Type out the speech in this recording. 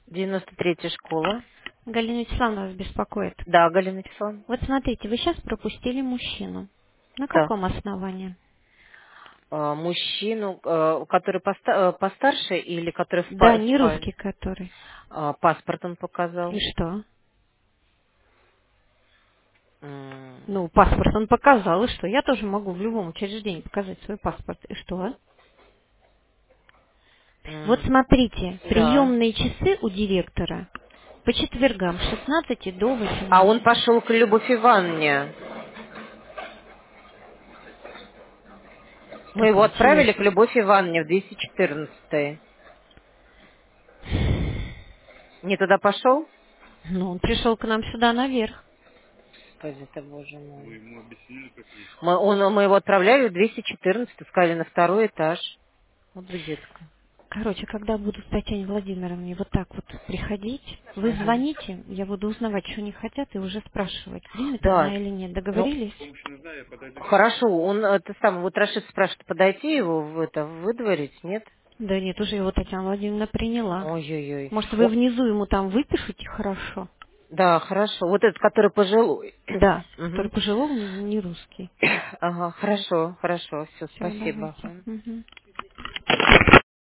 93-я школа. Галина Вячеславовна вас беспокоит. Да, Галина Вячеславовна. Вот смотрите, вы сейчас пропустили мужчину. На Да. каком основании? Мужчину, который постарше или который Да, в не спальне? русский который. Паспорт он И показал. что? М, Ну, паспорт он показал, и что? Я тоже могу в любом учреждении показать свой паспорт. И что? Вот м, смотрите, Да. приемные часы у директора по четвергам с 16 до А он 18. пошел к Любовь Ивановне. Мы Как его отправили к интересно. Любовь Ивановне в 214. Не туда пошел? Ну, он пришел к нам сюда наверх. Господи ты, боже мой. Мы его отправляли в 214, сказали, на второй этаж. Вот детка. Короче, когда буду с Татьяной Владимировной вот так вот приходить, вы Мгм. звоните, я буду узнавать, что они хотят, и уже спрашивать, примет Да. она или нет. Ну, Договорились? хорошо, он это самое, вот Рашид спрашивает, подойти его в это, выдворить, нет? Да нет, уже его Татьяна Владимировна приняла. Ой-ой-ой. Может, вы внизу ему там выпишите хорошо? Да, хорошо. Вот этот, который пожилой. Да, который Мгм. пожилого, не русский. Ага, хорошо, хорошо, все, Все, спасибо. давайте. Мгм.